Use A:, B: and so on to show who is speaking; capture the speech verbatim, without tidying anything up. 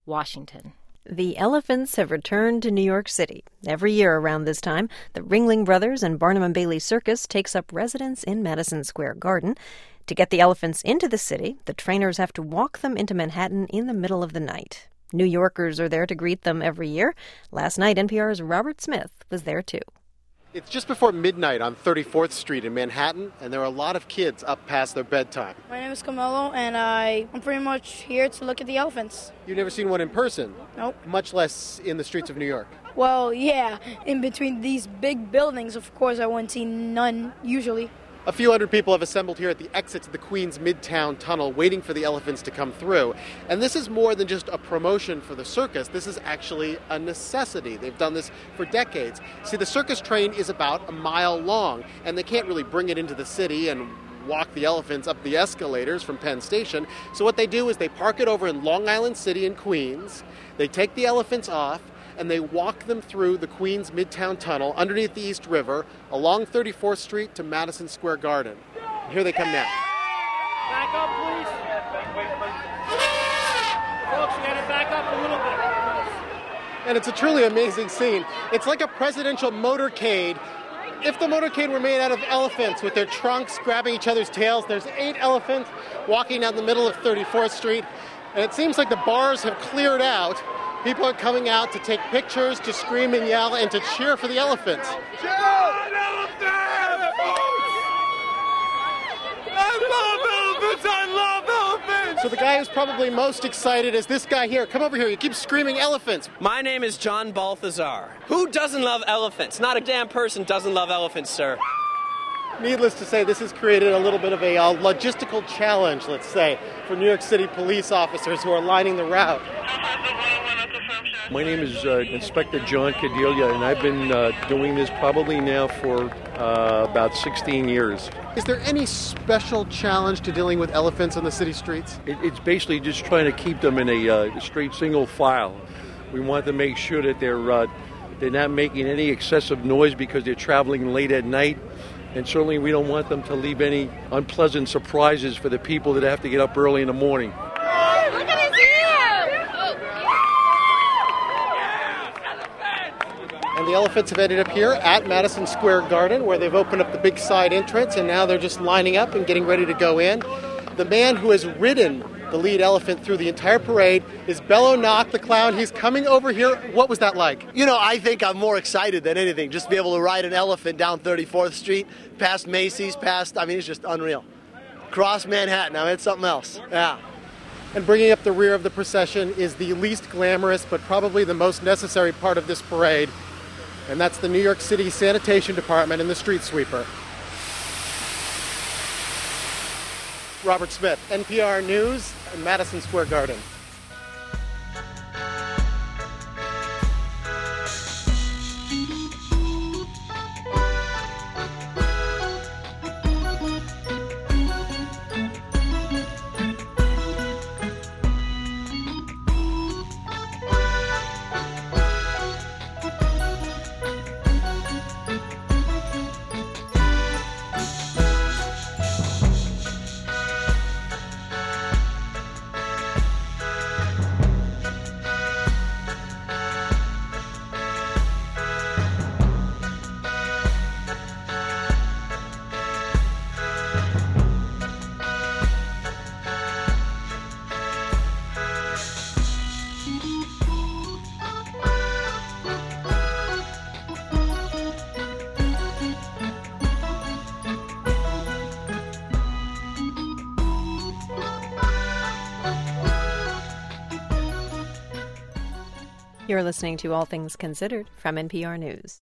A: Washington.
B: The elephants have returned to New York City. Every year around this time, the Ringling Brothers and Barnum and Bailey Circus takes up residence in Madison Square Garden. To get the elephants into the city, the trainers have to walk them into Manhattan in the middle of the night. New Yorkers are there to greet them every year. Last night, N P R's Robert Smith was there too.
C: It's just before midnight on thirty-fourth Street in Manhattan, and there are a lot of kids up past their bedtime.
D: My name is Camelo, and I, I'm pretty much here to look at the elephants.
C: You've never seen one in person?
D: Nope.
C: Much less in the streets of New York.
D: Well, yeah, in between these big buildings, of course, I wouldn't see none usually.
C: A few hundred people have assembled here at the exits of the Queens Midtown Tunnel waiting for the elephants to come through. And this is more than just a promotion for the circus. This is actually a necessity. They've done this for decades. See, the circus train is about a mile long, and they can't really bring it into the city and walk the elephants up the escalators from Penn Station. So what they do is they park it over in Long Island City in Queens. They take the elephants off, and they walk them through the Queens Midtown Tunnel underneath the East River, along thirty-fourth Street to Madison Square Garden. And here they come now.
E: Back up, please. Folks, you gotta back up a little bit.
C: And it's a truly amazing scene. It's like a presidential motorcade. If the motorcade were made out of elephants with their trunks grabbing each other's tails, there's eight elephants walking down the middle of thirty-fourth Street. And it seems like the bars have cleared out. People are coming out to take pictures, to scream and yell, and to cheer for the elephants.
E: Cheer on elephants! I love elephants! I love elephants!
C: So the guy who's probably most excited is this guy here. Come over here. You keep screaming elephants.
F: My name is John Balthazar. Who doesn't love elephants? Not a damn person doesn't love elephants, sir.
C: Needless to say, this has created a little bit of a uh, logistical challenge, let's say, for New York City police officers who are lining the route.
G: My name is uh, Inspector John Cadelia, and I've been uh, doing this probably now for uh, about sixteen years.
C: Is there any special challenge to dealing with elephants on the city streets?
G: It, it's basically just trying to keep them in a uh, straight single file. We want to make sure that they're uh, they're not making any excessive noise because they're traveling late at night. And certainly we don't want them to leave any unpleasant surprises for the people that have to get up early in the morning.
H: Oh, look at his ear!
C: And the elephants have ended up here at Madison Square Garden, where they've opened up the big side entrance, and now they're just lining up and getting ready to go in. The man who has ridden the lead elephant through the entire parade is Bello Knock, the clown. He's coming over here. What was that like?
I: You know, I think I'm more excited than anything. Just to be able to ride an elephant down thirty-fourth Street, past Macy's, past, I mean, it's just unreal. Cross Manhattan, I mean, it's something else. Yeah.
C: And bringing up the rear of the procession is the least glamorous, but probably the most necessary part of this parade, and that's the New York City Sanitation Department and the street sweeper. Robert Smith, N P R News, in Madison Square Garden.
B: You're listening to All Things Considered from N P R News.